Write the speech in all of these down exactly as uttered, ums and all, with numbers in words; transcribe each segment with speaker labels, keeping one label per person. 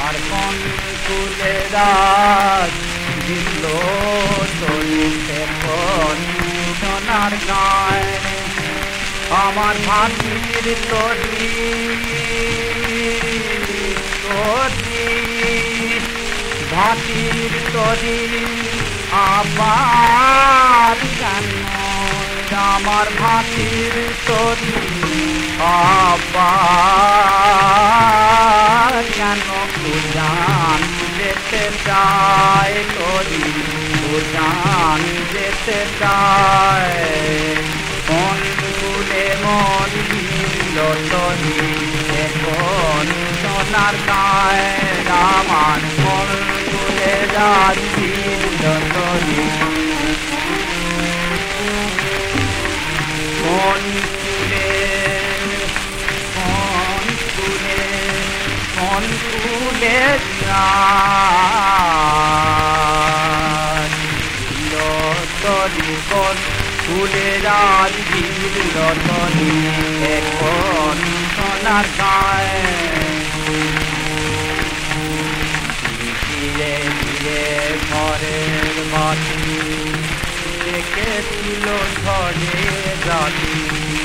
Speaker 1: আমার কোন কুলে রাজ দিল চলিতে কোন সোনার গায় আমার ভাতির তরি তরি ভাতির তরি আবার কেন আমার ভাতির তরি আবার কেন উজান যেতে চায় তরি উজান যেতে চায় কোন কুলে মন দিল তরি এখন সোনার গায় আমার কোন কুলে রাজ দিল তরি কোন কুলে কোন কুলে কোন কুলে রাজ দিল তরি কোন কুলে রাজ দিল তরি এখন সোনার গায় ধীরে ধীরে ঘরের বাতি দেখেছিল ঝড়ে রাতি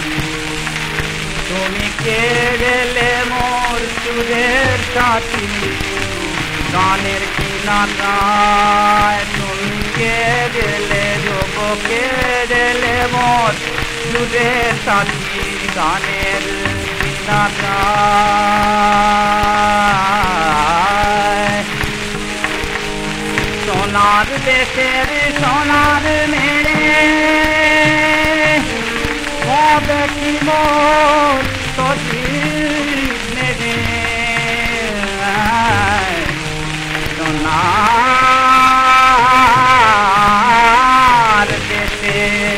Speaker 1: তুমি কেড়েলে মোর সুরের সাথী গানের কিনারায় তুমি কেড়েলে যোগ কেড়েলে মোর সুরের সাথী গানের কিনারায় সোনার দেশের সোনার মেয়ে হবে কি মোর তরি মেরে সোনার দেশের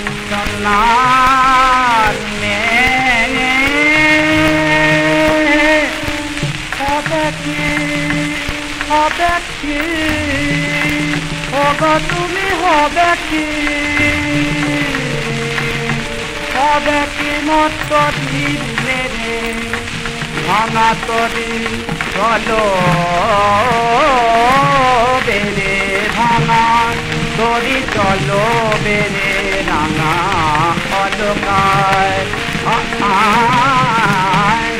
Speaker 1: সোনার মেয়ে হবে কি হবে কি ওগো তুমি হবে কি হবে কি মোর তরি মেরে ভাঙা তরি চলো বেরে ভাঙা তরি চলো বেরে রাঙা অলকায় আয়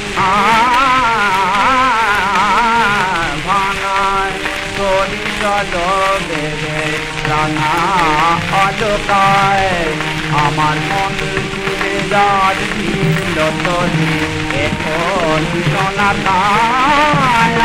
Speaker 1: ভাঙায় তরি চলো বেরে রাঙা অলকায় আমার মন কুলে রাজ দিল তরি এখন সোনার গায়